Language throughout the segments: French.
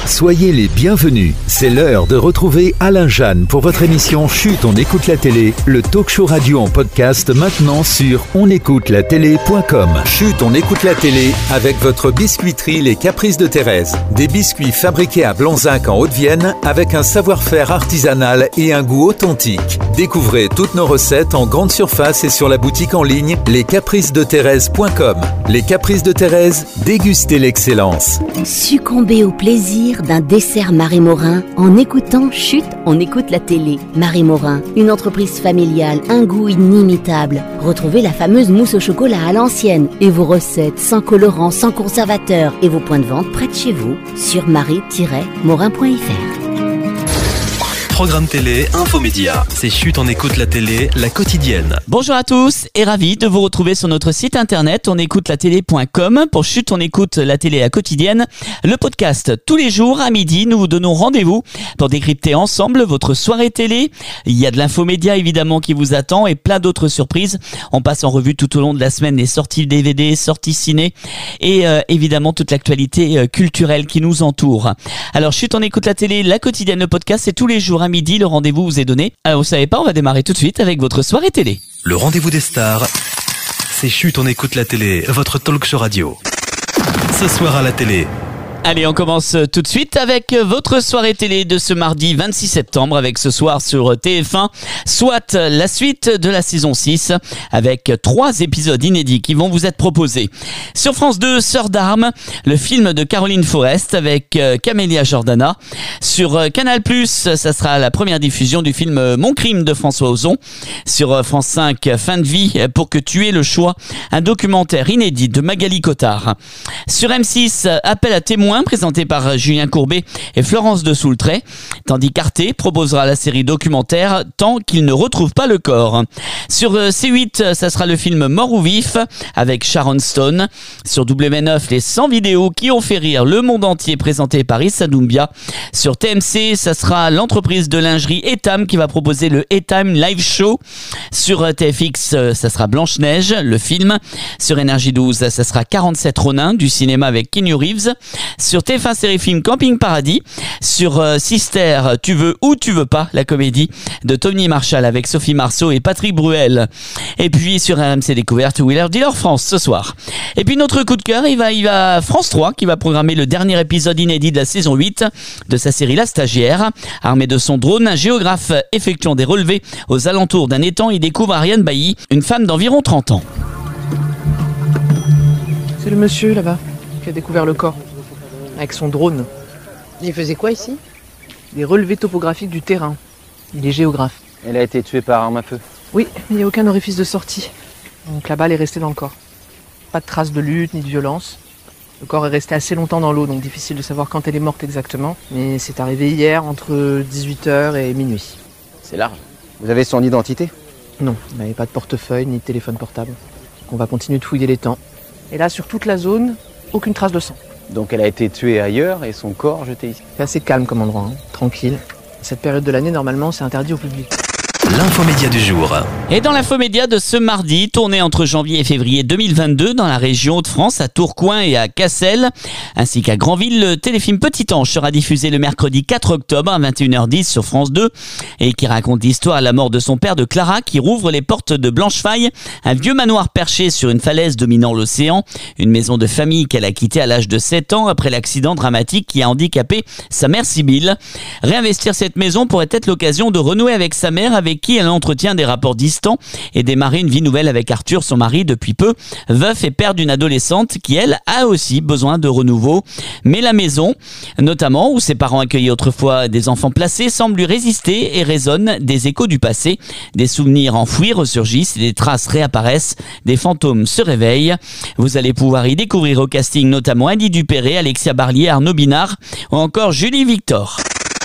Soyez les bienvenus. C'est l'heure de retrouver Alain Jeanne pour votre émission Chut, on écoute la télé, le talk show radio en podcast maintenant sur onécoutelatélé.com. Chut, on écoute la télé avec votre biscuiterie Les Caprices de Thérèse. Des biscuits fabriqués à Blanzac en Haute-Vienne avec un savoir-faire artisanal et un goût authentique. Découvrez toutes nos recettes en grande surface et sur la boutique en ligne lescapricesdethérèse.com. Les Caprices de Thérèse, dégustez l'excellence. Succombez au plaisir d'un dessert Marie Morin en écoutant Chut, on écoute la télé. Marie Morin, une entreprise familiale, un goût inimitable. Retrouvez la fameuse mousse au chocolat à l'ancienne et vos recettes sans colorant, sans conservateur et vos points de vente près de chez vous sur marie-morin.fr. Programme télé, infomédia. C'est Chut, on écoute la télé, la quotidienne. Bonjour à tous et ravi de vous retrouver sur notre site internet onécoutelatélé.com pour Chut, on écoute la télé la quotidienne. Le podcast tous les jours à midi, nous vous donnons rendez-vous pour décrypter ensemble votre soirée télé. Il y a de l'infomédia évidemment qui vous attend et plein d'autres surprises. On passe en revue tout au long de la semaine les sorties DVD, sorties ciné et évidemment toute l'actualité culturelle qui nous entoure. Alors Chut, on écoute la télé, la quotidienne, le podcast, c'est tous les jours à midi, le rendez-vous vous est donné. Alors vous savez pas, on va démarrer tout de suite avec votre soirée télé. Le rendez-vous des stars, c'est Chut, on écoute la télé, votre talk show radio. Ce soir à la télé. Allez, on commence tout de suite avec votre soirée télé de ce mardi 26 septembre avec ce soir sur TF1, soit la suite de la saison 6 avec 3 épisodes inédits qui vont vous être proposés. Sur France 2, Sœurs d'armes, le film de Caroline Forest avec Camélia Jordana. Sur Canal+, ça sera la première diffusion du film Mon crime de François Ozon. Sur France 5, Fin de vie pour que tu aies le choix, un documentaire inédit de Magali Cotard. Sur M6, Appel à témoins présenté par Julien Courbet et Florence de Soultret, tandis qu'Arte proposera la série documentaire Tant qu'il ne retrouve pas le corps. Sur C8, ça sera le film Mort ou vif avec Sharon Stone. Sur W9, les 100 vidéos qui ont fait rire le monde entier présenté par Issa Doumbia. Sur TMC, ça sera l'entreprise de lingerie Etam qui va proposer le Etam Live Show. Sur TFX, ça sera Blanche-Neige, le film. Sur Énergie 12, ça sera 47 Ronin du cinéma avec Keanu Reeves. Sur TF1 série film Camping Paradis. Sur Sister, Tu veux ou tu veux pas, la comédie de Tony Marshall avec Sophie Marceau et Patrick Bruel. Et puis sur RMC Découverte, Wheeler Dealer France ce soir. Et puis notre coup de cœur, il va France 3 qui va programmer le dernier épisode inédit de la saison 8 de sa série La Stagiaire. Armé de son drone, un géographe effectuant des relevés aux alentours d'un étang, il découvre Ariane Bailly, une femme d'environ 30 ans. C'est le monsieur là-bas qui a découvert le corps. Avec son drone. Il faisait quoi ici? Des relevés topographiques du terrain. Il est géographe. Elle a été tuée par arme à feu. Oui, mais il n'y a aucun orifice de sortie. Donc la balle est restée dans le corps. Pas de traces de lutte ni de violence. Le corps est resté assez longtemps dans l'eau, donc difficile de savoir quand elle est morte exactement. Mais c'est arrivé hier entre 18h et minuit. C'est large. Vous avez son identité? Non, il n'avait pas de portefeuille ni de téléphone portable. Donc on va continuer de fouiller les temps. Et là, sur toute la zone, aucune trace de sang. Donc elle a été tuée ailleurs et son corps jeté ici. C'est assez calme comme endroit, hein. Tranquille. Cette période de l'année, normalement, c'est interdit au public. L'infomédia du jour. Et dans l'infomédia de ce mardi, tourné entre janvier et février 2022 dans la région de France, à Tourcoing et à Cassel, ainsi qu'à Granville, le téléfilm Petit Ange sera diffusé le mercredi 4 octobre à 21h10 sur France 2 et qui raconte l'histoire à la mort de son père de Clara qui rouvre les portes de Blanchefaille, un vieux manoir perché sur une falaise dominant l'océan, une maison de famille qu'elle a quittée à l'âge de 7 ans après l'accident dramatique qui a handicapé sa mère Sibylle. Réinvestir cette maison pourrait être l'occasion de renouer avec sa mère avec qui elle entretient des rapports distants et démarrer une vie nouvelle avec Arthur, son mari depuis peu, veuf et père d'une adolescente qui, elle, a aussi besoin de renouveau. Mais la maison, notamment où ses parents accueillaient autrefois des enfants placés, semble lui résister et résonne des échos du passé. Des souvenirs enfouis ressurgissent et des traces réapparaissent. Des fantômes se réveillent. Vous allez pouvoir y découvrir au casting notamment Andy Dupéré, Alexia Barlier, Arnaud Binard ou encore Julie Victor.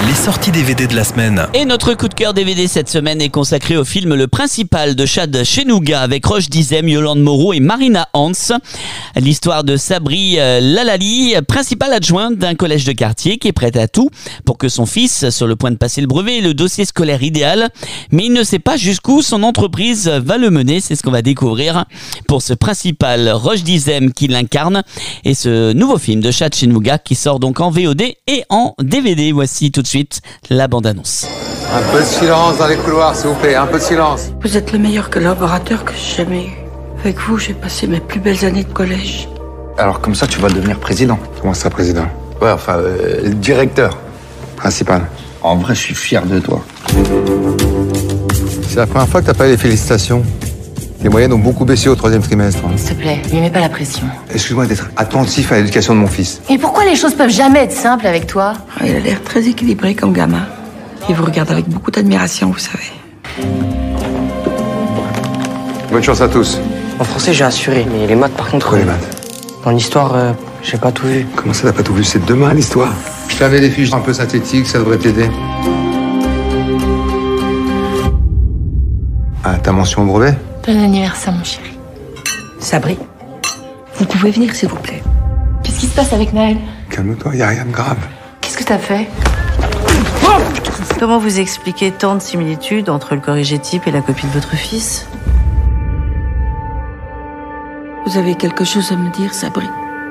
Les sorties DVD de la semaine. Et notre coup de cœur DVD cette semaine est consacré au film Le Principal de Chad Chenouga avec Roche Dizem, Yolande Moreau et Marina Hans. L'histoire de Sabri Lalali, principal adjoint d'un collège de quartier qui est prête à tout pour que son fils, sur le point de passer le brevet, ait le dossier scolaire idéal. Mais il ne sait pas jusqu'où son entreprise va le mener. C'est ce qu'on va découvrir pour ce Principal, Roche Dizem qui l'incarne. Et ce nouveau film de Chad Chenouga qui sort donc en VOD et en DVD. Voici tout de suite la bande-annonce. Un peu de silence dans les couloirs, s'il vous plaît, un peu de silence. Vous êtes le meilleur collaborateur que j'ai jamais eu. Avec vous, j'ai passé mes plus belles années de collège. Alors comme ça, tu vas devenir président. Comment ça, président? Ouais, enfin, directeur. Principal. En vrai, je suis fier de toi. C'est la première fois que t'as pas eu les félicitations. Les moyennes ont beaucoup baissé au 3e trimestre. S'il te plaît, lui mets pas la pression. Excuse-moi d'être attentif à l'éducation de mon fils. Et pourquoi les choses peuvent jamais être simples avec toi? Il a l'air très équilibré comme gamin. Il vous regarde avec beaucoup d'admiration, vous savez. Bonne chance à tous. En français, j'ai assuré, mais les maths, par contre... Quoi, les maths? En histoire, j'ai pas tout vu. Comment ça, t'as pas tout vu? C'est demain, l'histoire. Je t'avais des fiches un peu synthétiques, ça devrait t'aider. Ah, ta mention au brevet? Bon anniversaire, mon chéri. Sabri, vous pouvez venir, s'il vous plaît. Qu'est-ce qui se passe avec Naël? Calme-toi, y a rien de grave. Qu'est-ce que t'as fait? Comment vous expliquez tant de similitudes entre le corrigé type et la copie de votre fils? Vous avez quelque chose à me dire, Sabri?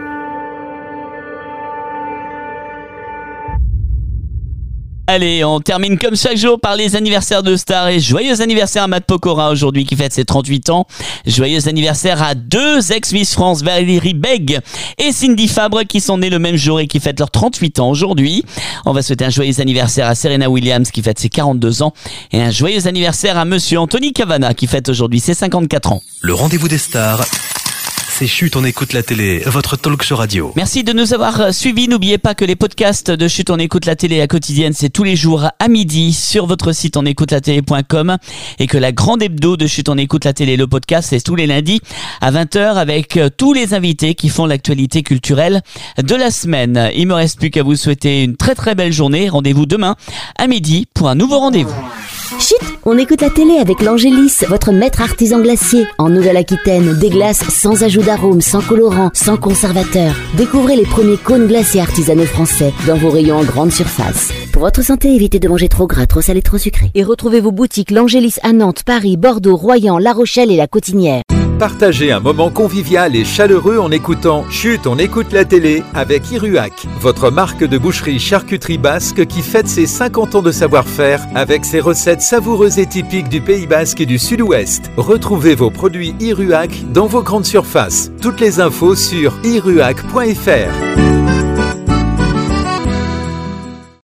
Allez, on termine comme chaque jour par les anniversaires de stars et joyeux anniversaire à Matt Pokora aujourd'hui qui fête ses 38 ans. Joyeux anniversaire à 2 ex-Miss France, Valérie Bègue et Cindy Fabre qui sont nés le même jour et qui fêtent leurs 38 ans aujourd'hui. On va souhaiter un joyeux anniversaire à Serena Williams qui fête ses 42 ans et un joyeux anniversaire à monsieur Anthony Cavana qui fête aujourd'hui ses 54 ans. Le rendez-vous des stars. C'est Chut, on écoute la télé, votre talk show radio. Merci de nous avoir suivis. N'oubliez pas que les podcasts de Chut, on écoute la télé à quotidienne, c'est tous les jours à midi sur votre site onécoutelatélé.com et que la grande hebdo de Chut, on écoute la télé, le podcast, c'est tous les lundis à 20h avec tous les invités qui font l'actualité culturelle de la semaine. Il me reste plus qu'à vous souhaiter une très très belle journée. Rendez-vous demain à midi pour un nouveau rendez-vous. Chut, on écoute la télé avec l'Angélis, votre maître artisan glacier. En Nouvelle-Aquitaine, des glaces sans ajout d'arôme, sans colorant, sans conservateur. Découvrez les premiers cônes glacés artisanaux français dans vos rayons en grande surface. Pour votre santé, évitez de manger trop gras, trop salé, trop sucré. Et retrouvez vos boutiques l'Angélis à Nantes, Paris, Bordeaux, Royan, La Rochelle et La Cotinière. Partagez un moment convivial et chaleureux en écoutant Chut, on écoute la télé avec Iruak, votre marque de boucherie charcuterie basque qui fête ses 50 ans de savoir-faire avec ses recettes savoureuses et typiques du Pays Basque et du Sud-Ouest. Retrouvez vos produits Iruak dans vos grandes surfaces. Toutes les infos sur iruak.fr.